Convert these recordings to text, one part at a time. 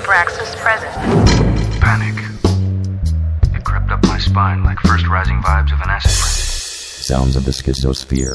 Abraxas present. Panic. It crept up my spine like first rising vibes of an acid trip. Sounds of the schizosphere.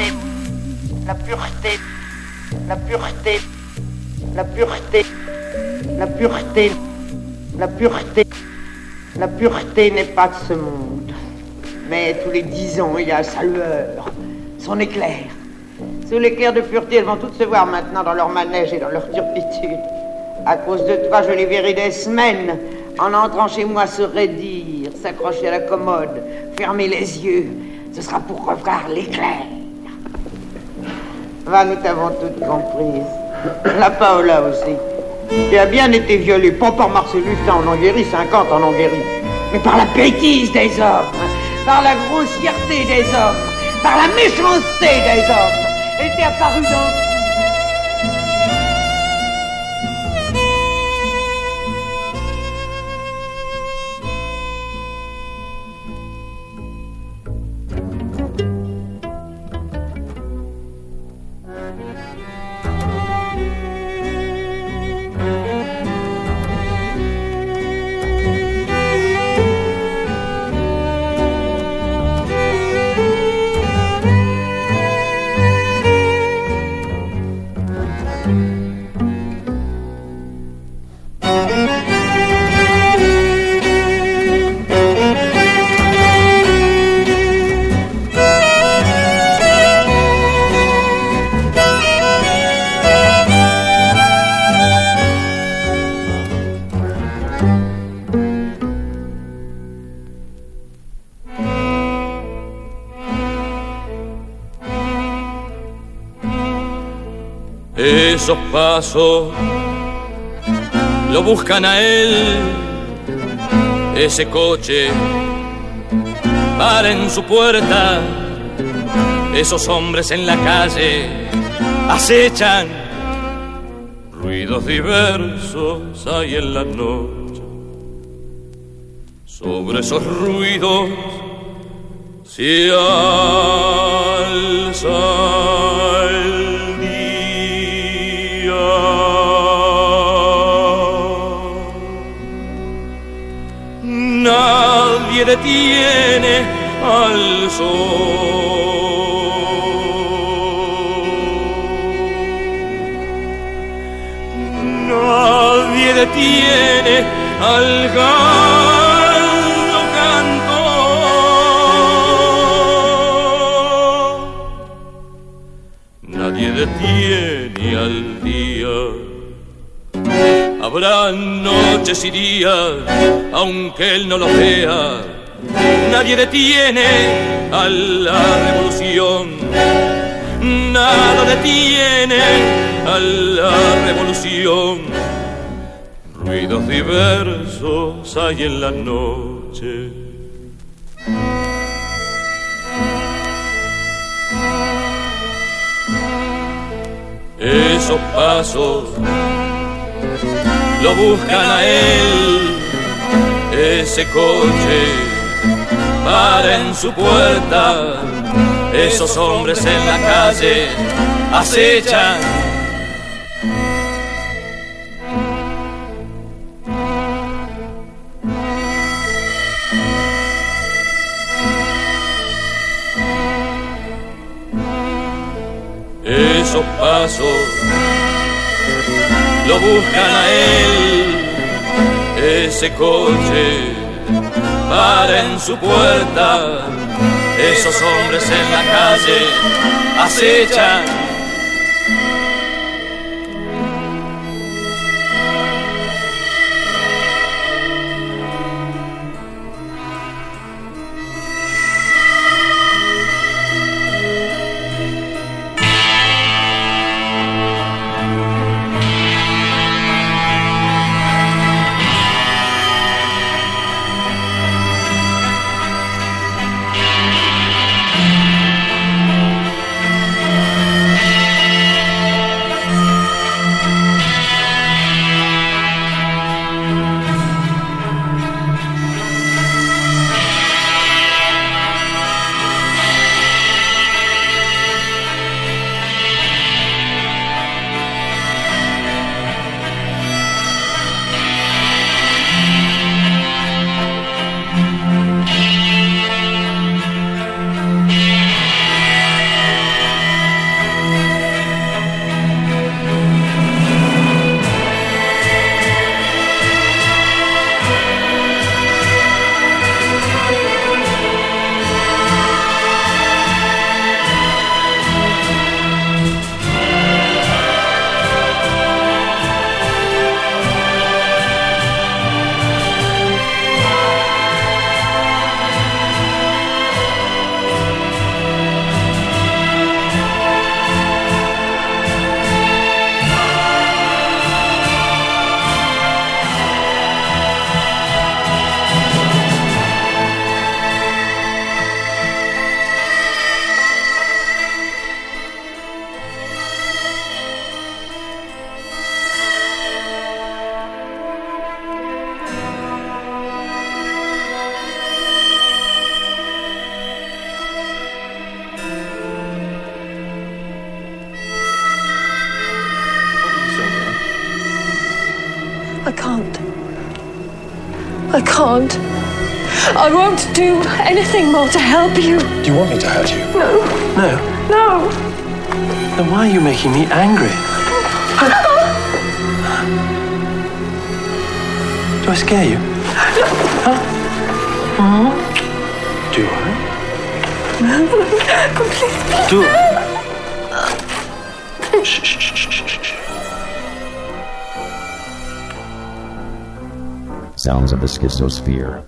la pureté, La pureté, la pureté, la pureté n'est pas de ce monde. Mais tous les 10 ans, il y a sa lueur, son éclair. Sous l'éclair de pureté, elles vont toutes se voir maintenant dans leur manège et dans leur turpitude. À cause de toi, je les verrai des semaines, en entrant chez moi, se raidir, s'accrocher à la commode, fermer les yeux. Ce sera pour revoir l'éclair. Va, nous t'avons toutes comprises. La Paola aussi. Tu as bien été violée, pas par Marcel Lucin en Hongrie, 50 en Hongrie, mais par la bêtise des hommes, par la grossièreté des hommes, par la méchanceté des hommes. Elle t'est apparue dans... Esos pasos lo buscan a él, ese coche para en su puerta, esos hombres en la calle acechan, ruidos diversos hay en la noche, sobre esos ruidos se alza el día. Nadie detiene al sol. Nadie detiene al gallo cantor. Nadie detiene al día. Habrá noches y días, aunque él no lo vea. Nadie detiene a la revolución. Nada detiene a la revolución. Ruidos diversos hay en la noche. Esos pasos lo buscan a él, ese coche para en su puerta, esos hombres en la calle acechan. Esos pasos lo buscan a él, ese coche para en su puerta, esos hombres en la calle acechan. I can't. I can't. I won't do anything more to help you. Do you want me to hurt you? No. No? No. Then why are you making me angry? Do I scare you? Huh? Do I? Please. Do I? Shh, shh, shh, shh, shh. Sounds of the Schizosphere.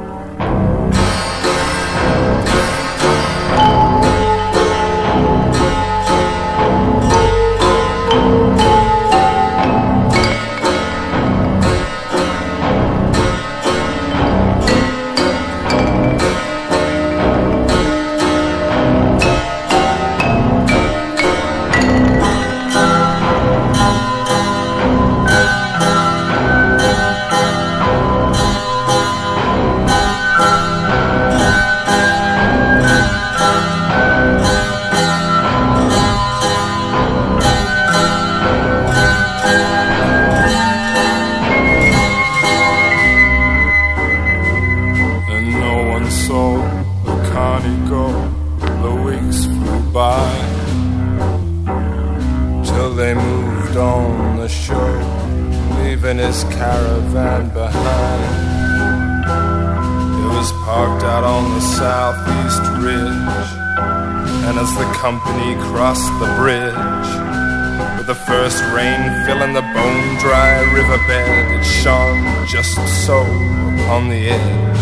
Company crossed the bridge. With the first rain filling the bone-dry riverbed, it shone just so upon the edge.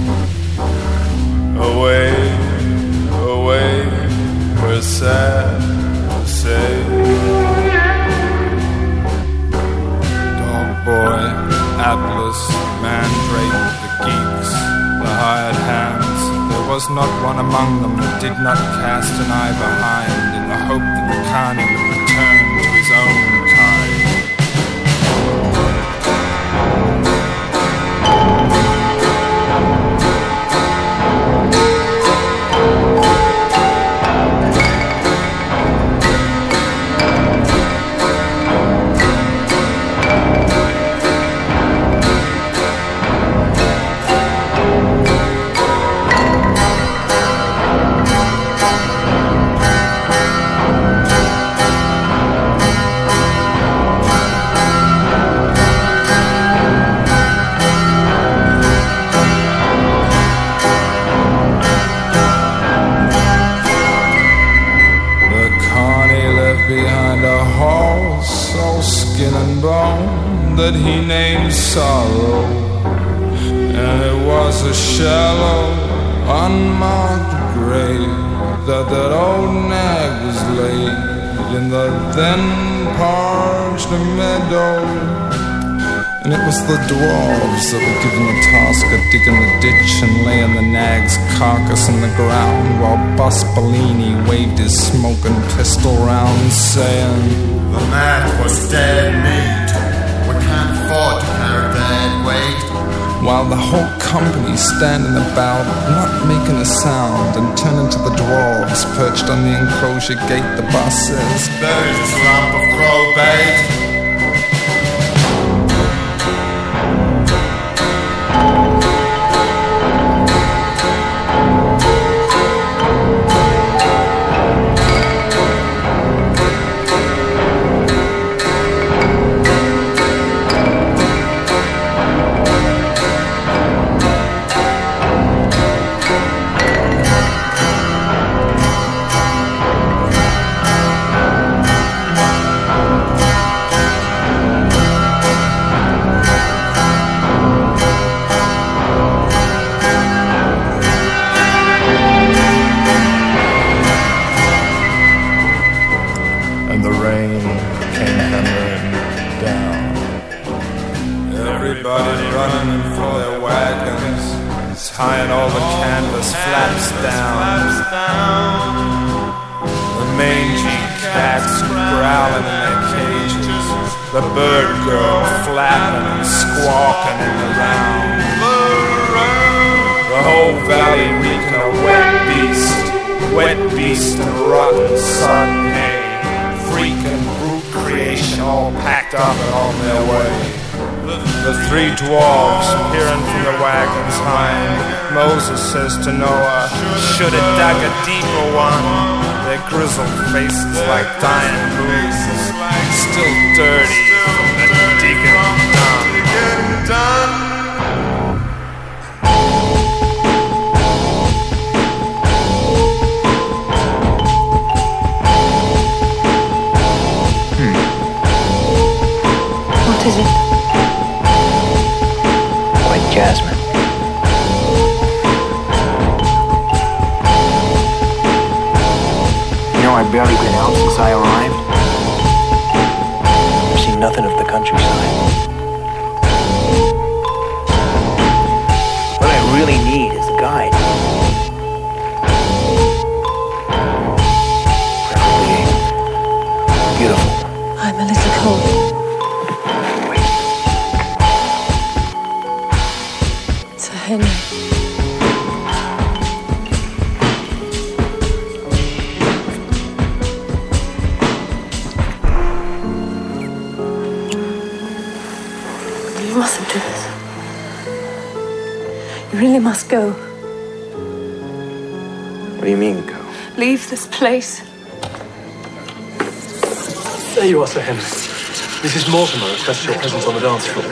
Away, away, we're sad to say. Dog boy, Atlas, Mandrake, the geeks, the hired hands. There was not one among them that did not cast an eye behind in the hope that the Carney would return to his own kind. That he named Sorrow, and it was a shallow, unmarked grave that old nag was laid in the then parched meadow. And it was the dwarves that were given the task of digging the ditch and laying the nag's carcass in the ground, while Bus Bellini waved his smoking pistol round, saying, "The nag was dead meat. Can't afford to carry that weight." While the whole company standing about, not making a sound, and turning to the dwarves perched on the enclosure gate, the boss says, "There's this lump of crow bait." Tying all the canvas flaps down. The mangy cats growling in their cages. The bird girl flapping and squawking in the round. The whole valley reeking of wet beast and rotten sodden hay. Freak and brute creation all packed up and on their way. The three dwarves peering from the wagons behind. Moses says to Noah, should have dug a deeper one. Their grizzled faces like dying moons, still dirty from the digging done. What is it? White jasmine. You know, I've barely been out since I arrived. I've seen nothing of the countryside. What I really need is a guide. Preferably beautiful. I'm a little cold. Sir Henry. You mustn't do this. You really must go. What do you mean, go? Leave this place. There you are, Sir Henry. Mrs. Mortimer requests your presence on the dance floor.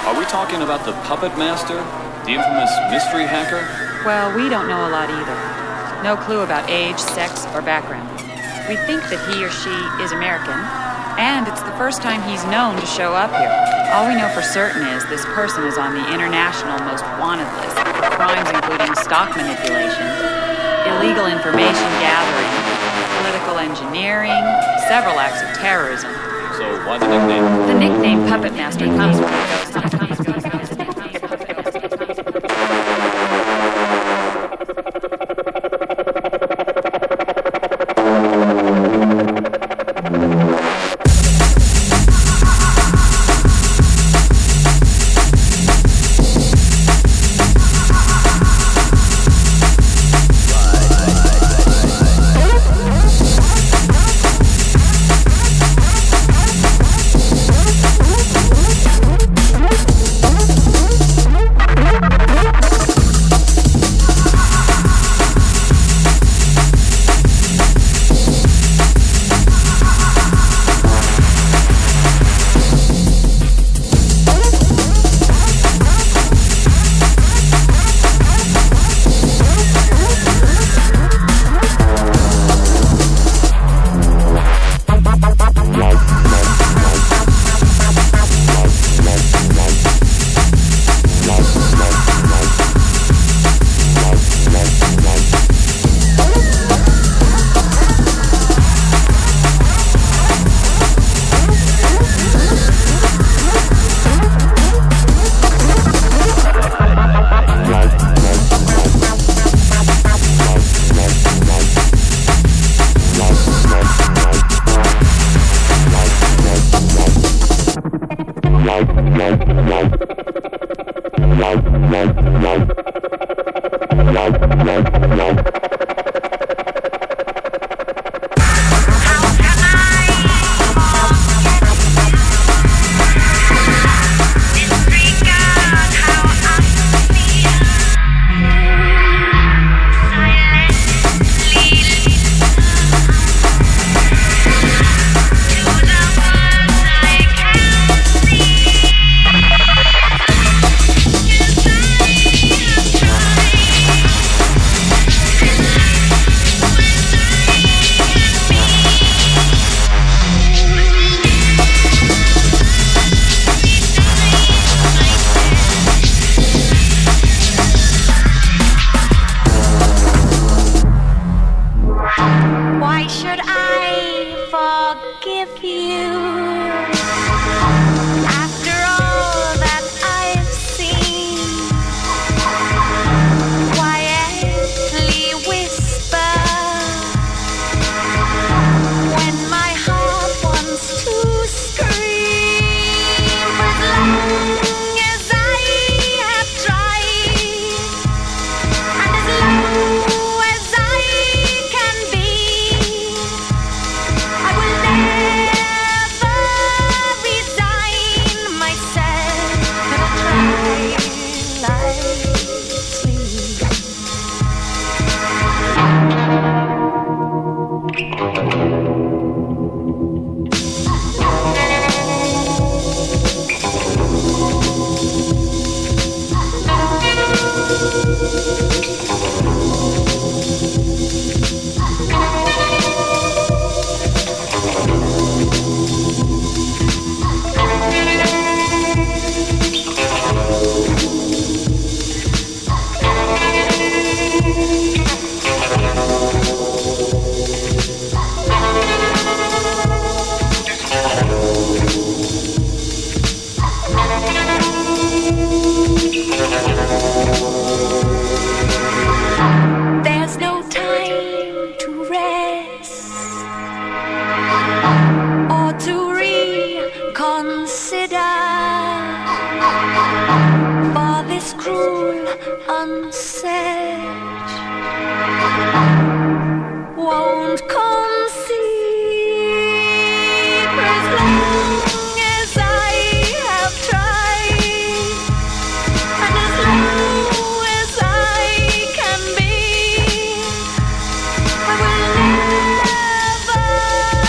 Are we talking about the puppet master? The infamous mystery hacker? Well, we don't know a lot either. No clue about age, sex, or background. We think that he or she is American, and it's the first time he's known to show up here. All we know for certain is this person is on the international most wanted list for crimes including stock manipulation, illegal information gathering, political engineering, several acts of terrorism. So why the nickname? The nickname Puppet Master comes from the ghost.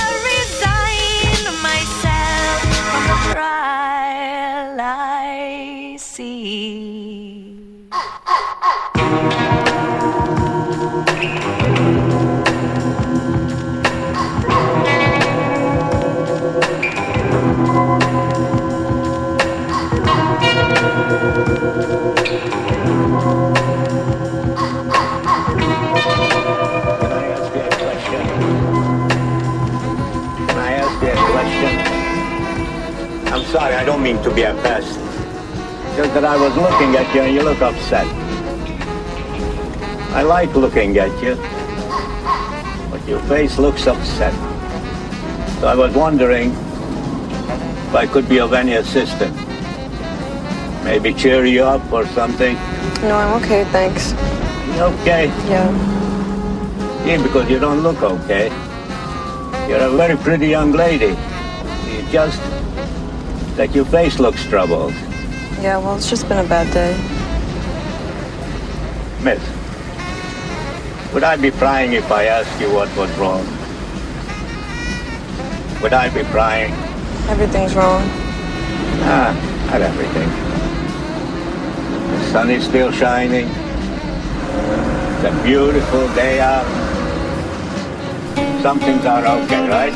Life. sorry, I don't mean to be a pest. Just that I was looking at you and you look upset. I like looking at you, but your face looks upset. So I was wondering if I could be of any assistance. Maybe cheer you up or something. No, I'm okay, thanks. You okay? Yeah. Yeah, because you don't look okay. You're a very pretty young lady. You just that your face looks troubled. Yeah, well, it's just been a bad day. Miss, would I be prying if I asked you what was wrong? Would I be prying? Everything's wrong. Not everything. The sun is still shining. It's a beautiful day out. Some things are okay, right?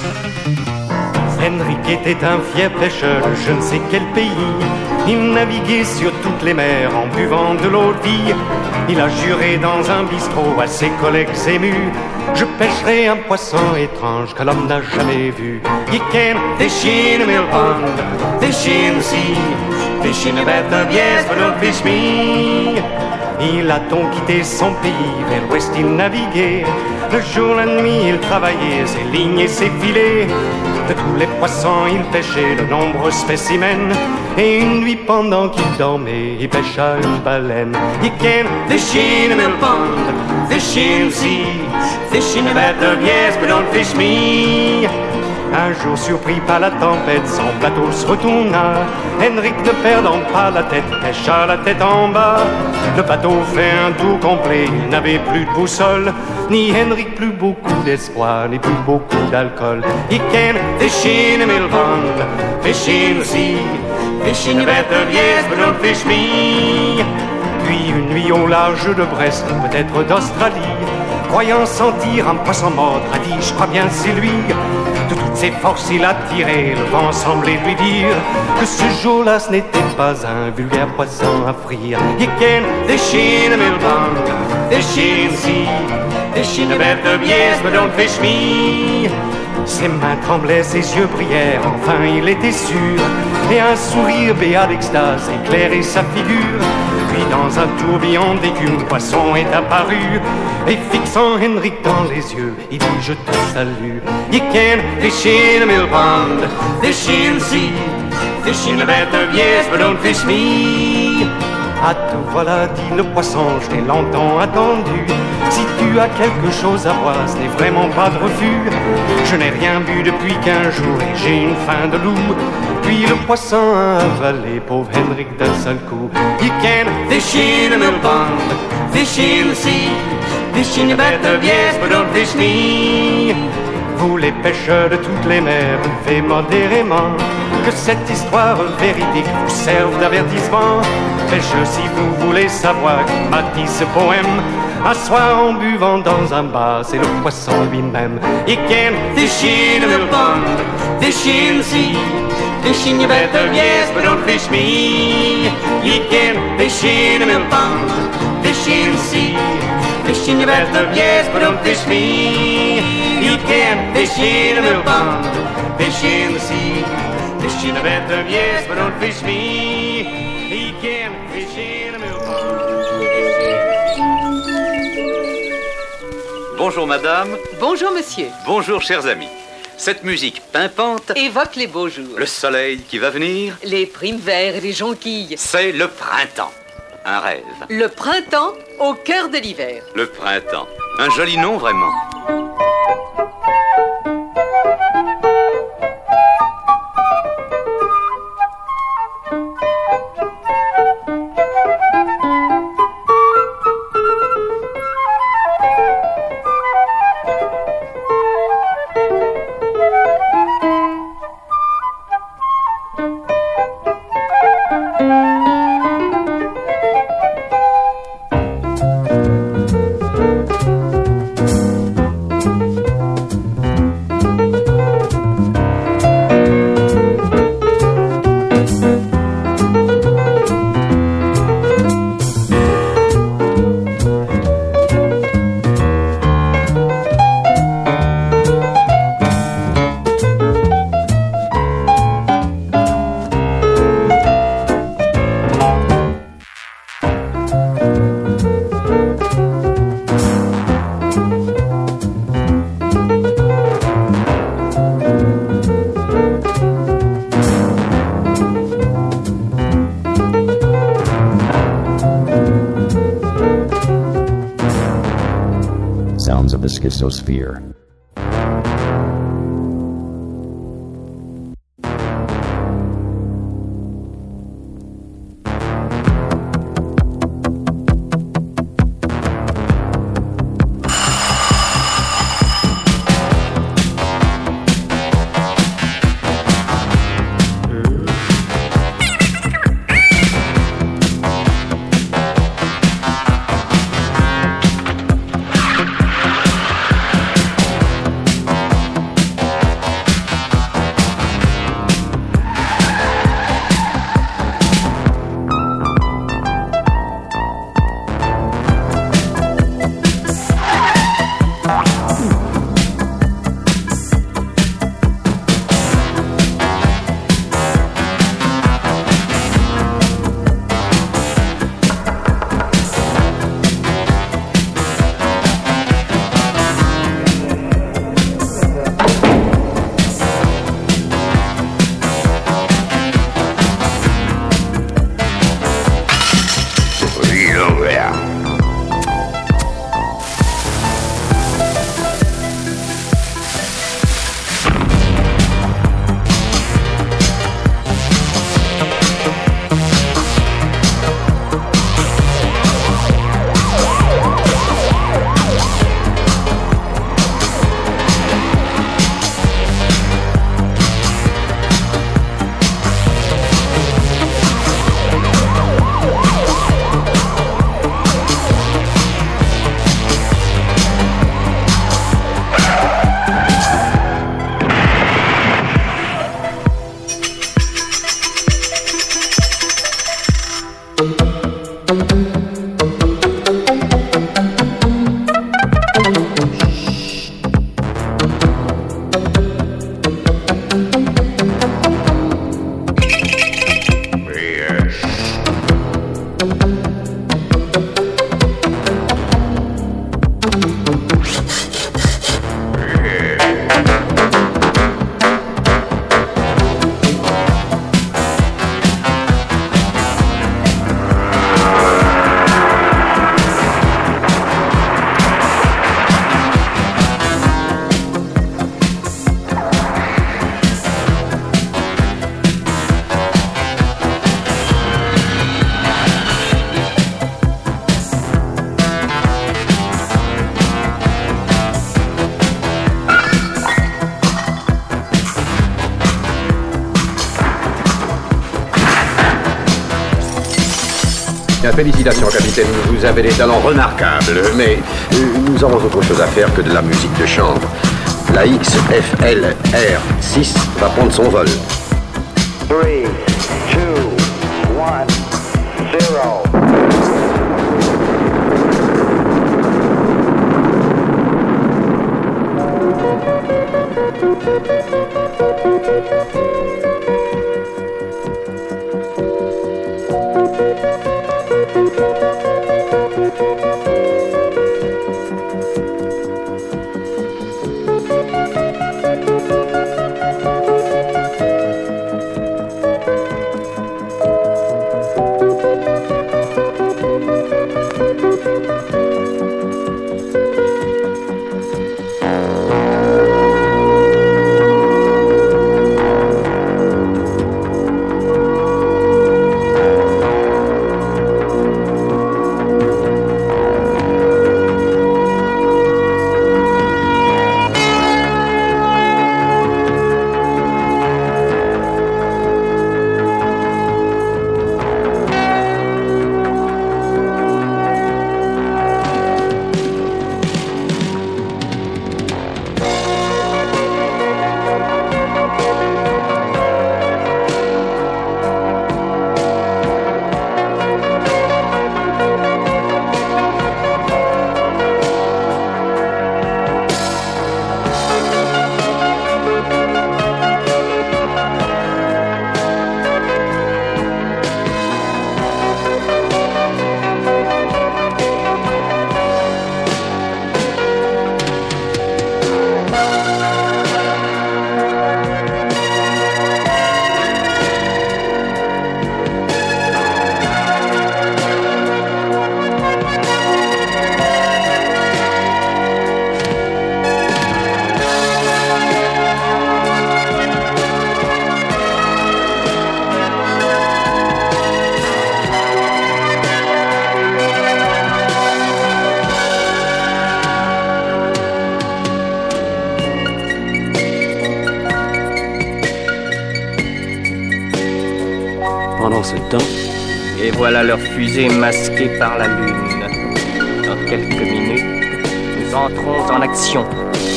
Henrik était un fier pêcheur de je ne sais quel pays. Il naviguait sur toutes les mers en buvant de l'eau de vie. Il a juré dans un bistrot à ses collègues émus: je pêcherai un poisson étrange que l'homme n'a jamais vu. You can fish in a mill pond, fish in the sea, fish in a bathtub, yes, but don't fish me. Il a donc quitté son pays, vers l'ouest il naviguait. Le jour, la nuit, il travaillait ses lignes et ses filets. De tous les poissons, il pêchait de nombreux spécimens. Et une nuit, pendant qu'il dormait, il pêcha une baleine. You can fish in a mill pond, fish in the sea, fish in a bathtub, yes, but don't fish me. Un jour, surpris par la tempête, son bateau se retourna. Henrik, ne perdant pas la tête, pêcha la tête en bas. Le bateau fait un tour complet, il n'avait plus de boussole. Ni Henrik, plus beaucoup d'espoir, ni plus beaucoup d'alcool. He can fish in a mill pond, fish in the sea, fish in a bathtub, yes, but don't fish me. Puis une nuit au large de Brest, peut-être d'Australie, croyant sentir un poisson mort, a dit: je crois bien c'est lui. De toutes ses forces il a tiré, le vent semblait lui dire que ce jour-là ce n'était pas un vulgaire poisson à frire. You can fish in a mill pond, fish in the sea, fish in a bathtub, yes, but don't fish me. Ses mains tremblaient, ses yeux brillèrent, enfin il était sûr. Et un sourire béat d'extase éclairait sa figure. Puis dans un tourbillon d'écume, le poisson est apparu. Et fixant Henrik dans les yeux, il dit: je te salue. You can fish in a mill pond, fish in the sea, fish in a bathtub, yes, but don't fish me. Ah, te voilà, dit le poisson, je t'ai longtemps attendu. Si tu as quelque chose à boire, ce n'est vraiment pas de refus. Je n'ai rien bu depuis 15 jours et j'ai une faim de loup. Puis le poisson a avalé pauvre Henrik d'un seul coup. You can fish in a mill pond, fish in the sea, fish in a bathtub, yes, but don't fish me. Vous les pêcheurs de toutes les mers, buvez modérément. Que cette histoire véridique vous serve d'avertissement. Pêcheurs, si vous voulez savoir qui m'a dit ce poème, un soir en buvant dans un bar, c'est le poisson lui-même. You can fish in a mill pond, fish in the sea, fish in your bathtub, yes, but don't fish me. You can fish in a mill pond, fish in the sea, fish in your bathtub, yes, but don't fish me. You can fish in a mill pond, fish in the sea, fish in a bathtub, yes, but don't fish me. You can fish in a mill pond. Bonjour madame. Bonjour monsieur. Bonjour chers amis. Cette musique pimpante évoque les beaux jours. Le soleil qui va venir. Les primes verts et les jonquilles. C'est le printemps. Un rêve. Le printemps au cœur de l'hiver. Le printemps. Un joli nom vraiment. schistosphere. Félicitations, capitaine, vous avez des talents remarquables, mais nous avons autre chose à faire que de la musique de chambre. La XFLR6 va prendre son vol. 3, 2, 1, 0. Pendant ce temps, et voilà leur fusée masquée par la lune. Dans quelques minutes, nous entrons en action.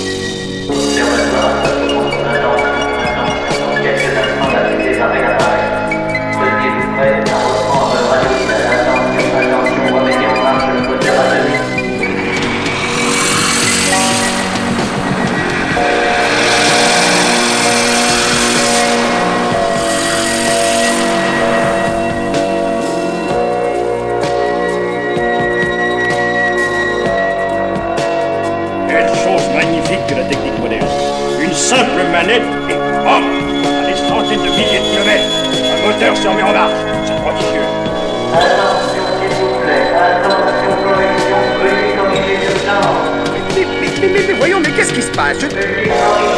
De la technique moderne. Une simple manette et hop, à des centaines de milliers de kilomètres, un moteur se remet en marche. C'est prodigieux. Attention, s'il vous plaît. Attention, correction. Veuillez corriger d'urgence. Mais voyons, mais qu'est-ce qui se passe? Veuillez corriger.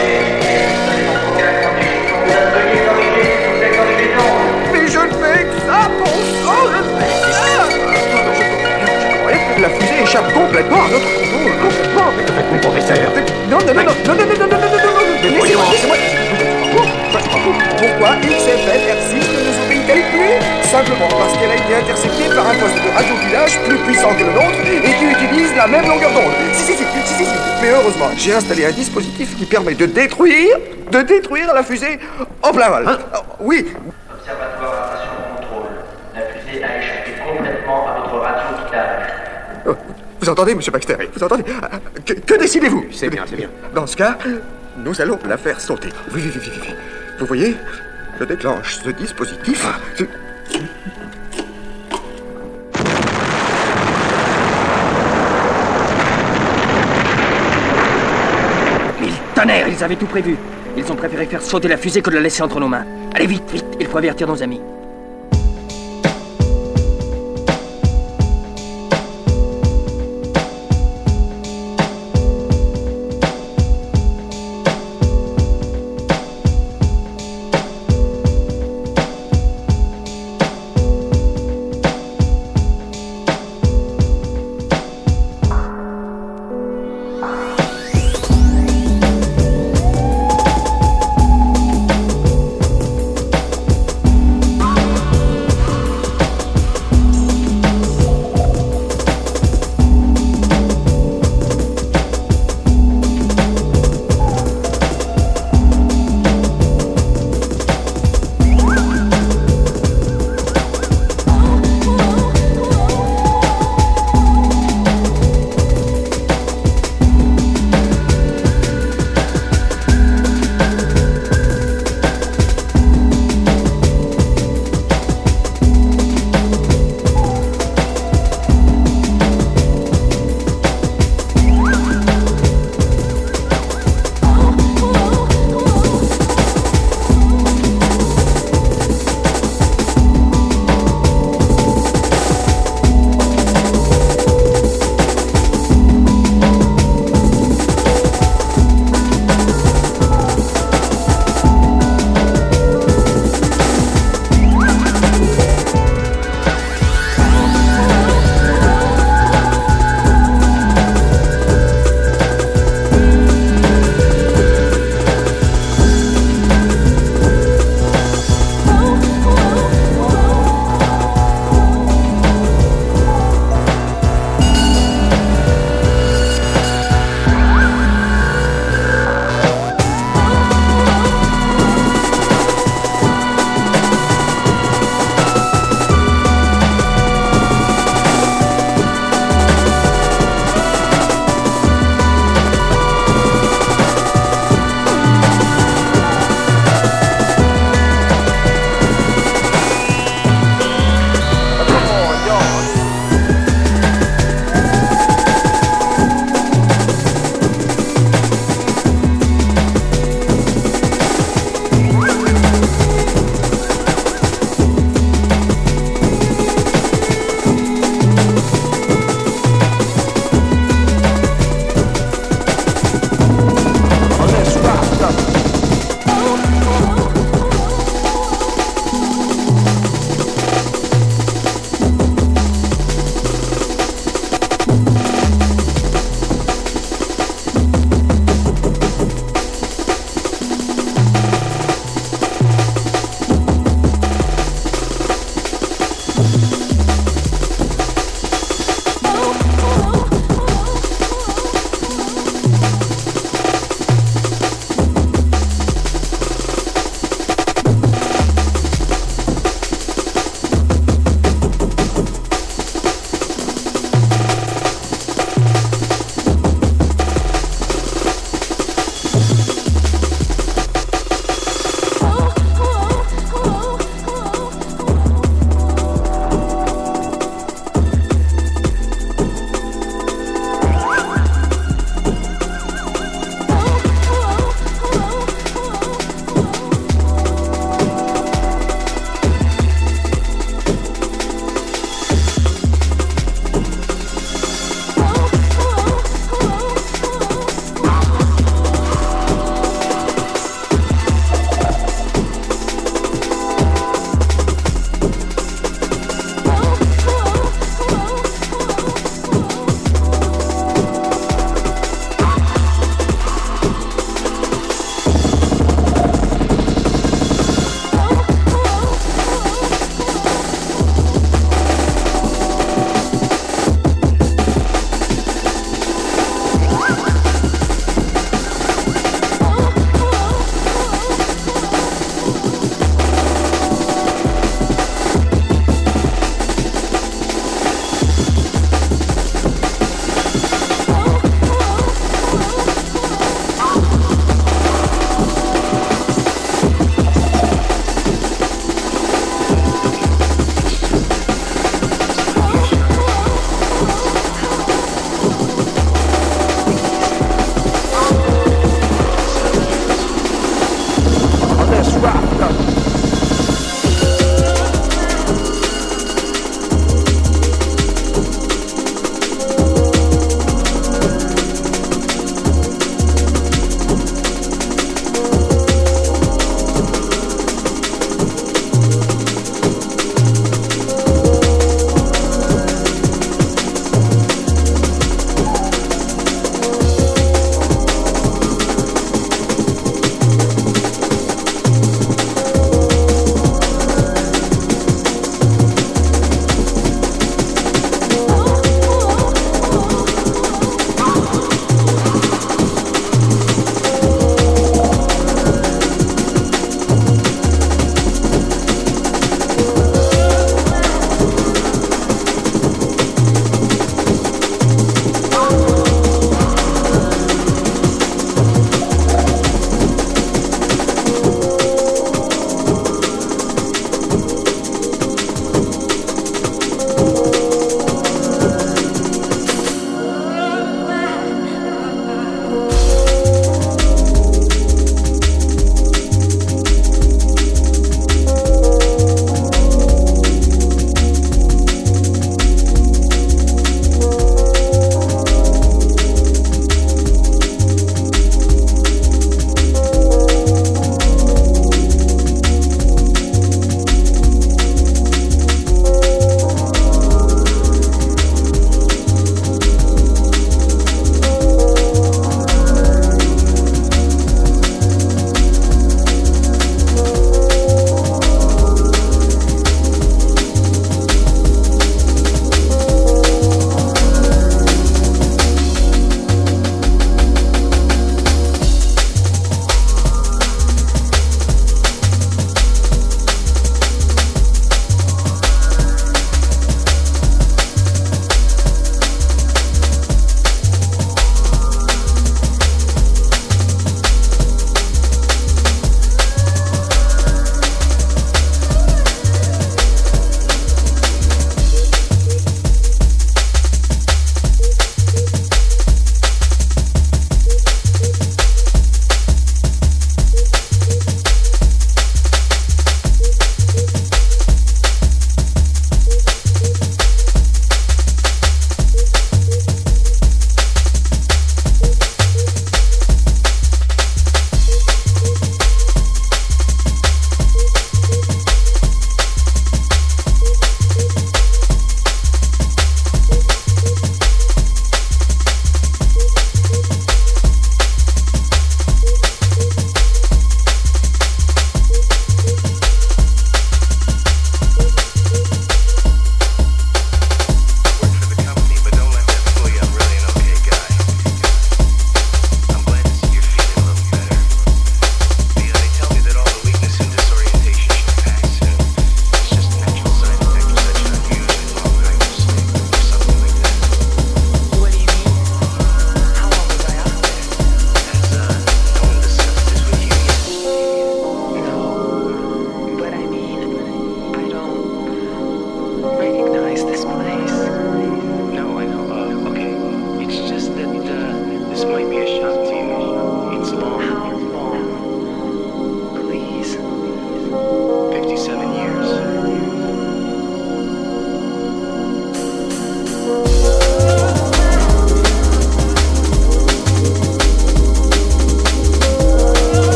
Veuillez corriger, s'il vous plaît, corrigez donc. Mais je ne fais que ça, bon sang, je ne fais que ça. Je croyais que la fusée échappe complètement à notre contrôle. Complètement. Mon professeur. Non, laissez-moi. Pourquoi XFL R6 ne nous obéit-elle plus? Simplement parce qu'elle a été interceptée par un poste de radioculage plus puissant que le nôtre et qui utilise la même longueur d'onde. Si. Mais heureusement, j'ai installé un dispositif qui permet de détruire la fusée en plein vol. Oui. Observatoire à station de contrôle. La fusée a échappé complètement à votre radioculage. Vous entendez, monsieur Baxter? Vous entendez? Que décidez-vous? C'est bien. Dans ce cas, nous allons la faire sauter. Oui. Vous voyez? Je déclenche ce dispositif. Mille tonnerres, ils avaient tout prévu. Ils ont préféré faire sauter la fusée que de la laisser entre nos mains. Allez, vite, il faut avertir nos amis.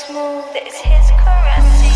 smooth is his caressing.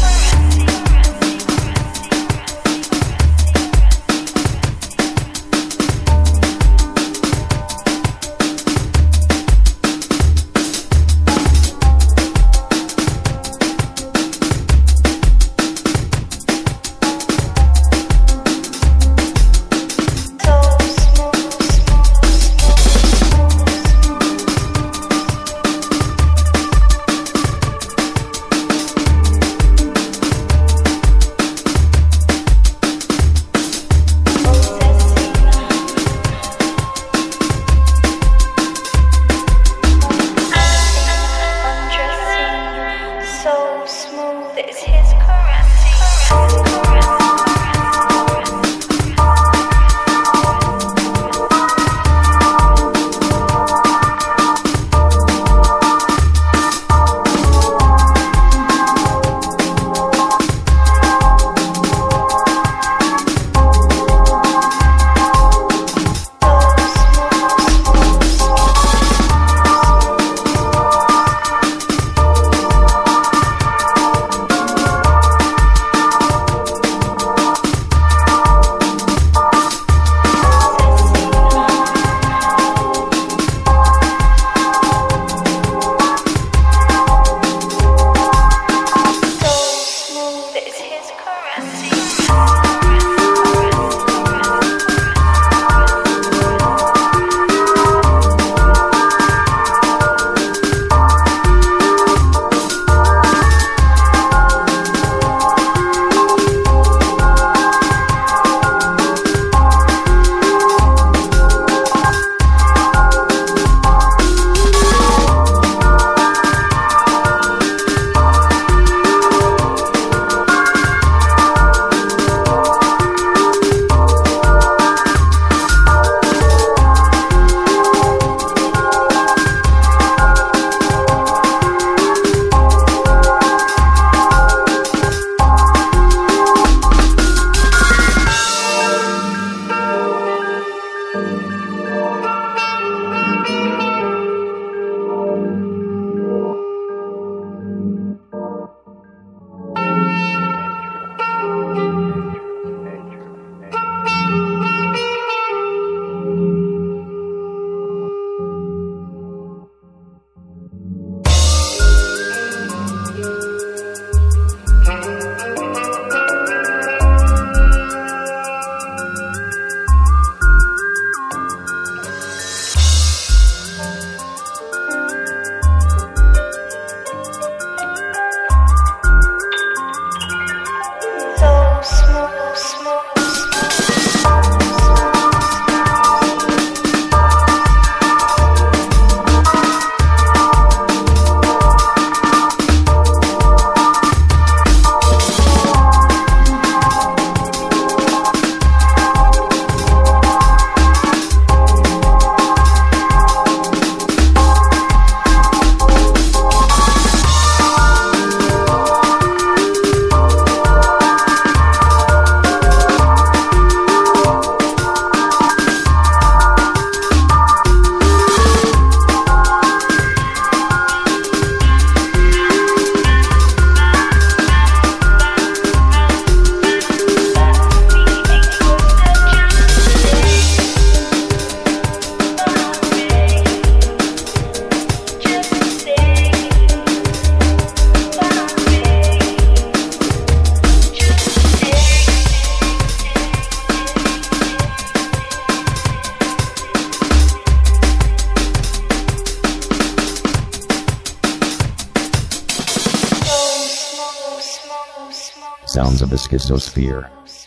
Sounds of the Schizosphere.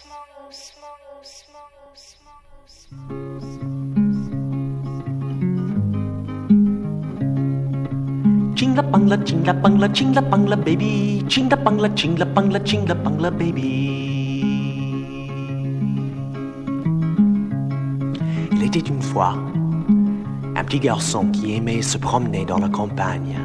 Chingla bangla baby. Chingla bangla baby. Il était une fois un petit garçon qui aimait se promener dans la campagne.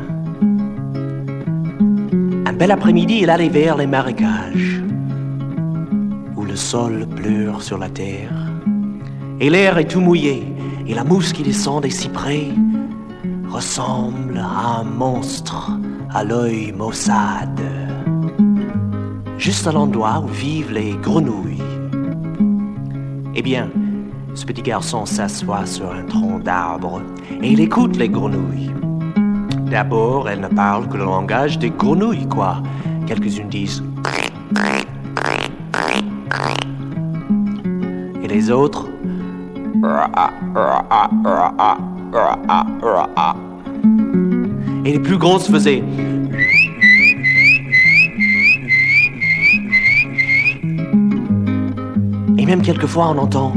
Un bel après-midi, il allait vers les marécages où le sol pleure sur la terre et l'air est tout mouillé et la mousse qui descend des cyprès ressemble à un monstre à l'œil maussade, juste à l'endroit où vivent les grenouilles. Eh bien, ce petit garçon s'assoit sur un tronc d'arbre et il écoute les grenouilles. D'abord, elles ne parlent que le langage des grenouilles, quoi. Quelques-unes disent... Et les autres... Et les plus grosses faisaient... Et même quelquefois on entend...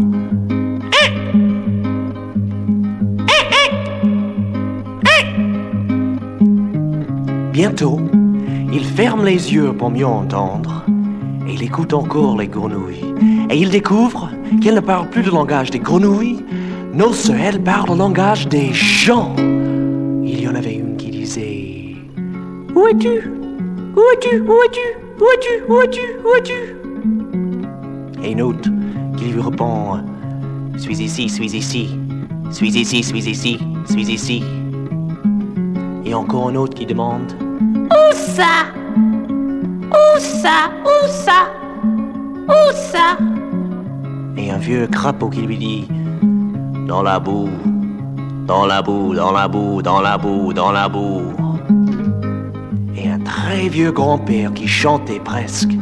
Bientôt, il ferme les yeux pour mieux entendre, et il écoute encore les grenouilles. Et il découvre qu'elles ne parlent plus le langage des grenouilles, non, elles parlent le langage des gens. Il y en avait une qui disait... Où es-tu? Où es-tu? Où es-tu? Où es-tu? Où es-tu? Où es-tu? Et une autre qui lui répond... Suis ici, suis ici. Suis ici, suis ici, suis ici. Et encore un autre qui demande... Où ça? Où ça? Où ça? Où ça? Et un vieux crapaud qui lui dit... Dans la boue, dans la boue, dans la boue, dans la boue, dans la boue. Et un très vieux grand-père qui chantait presque...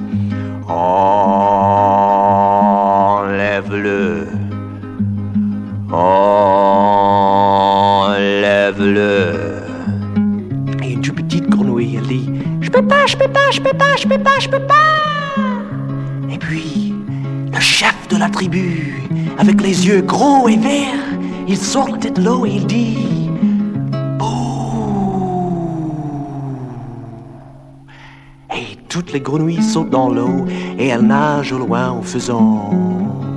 Enlève-le. Enlève-le. Et une toute petite grenouille, elle dit... Je peux pas, je peux pas, je peux pas, je peux pas, je peux pas. Et puis, le chef de la tribu, avec les yeux gros et verts, il sort la tête de l'eau et il dit... Bouh. Et toutes les grenouilles sautent dans l'eau et elles nagent au loin en faisant...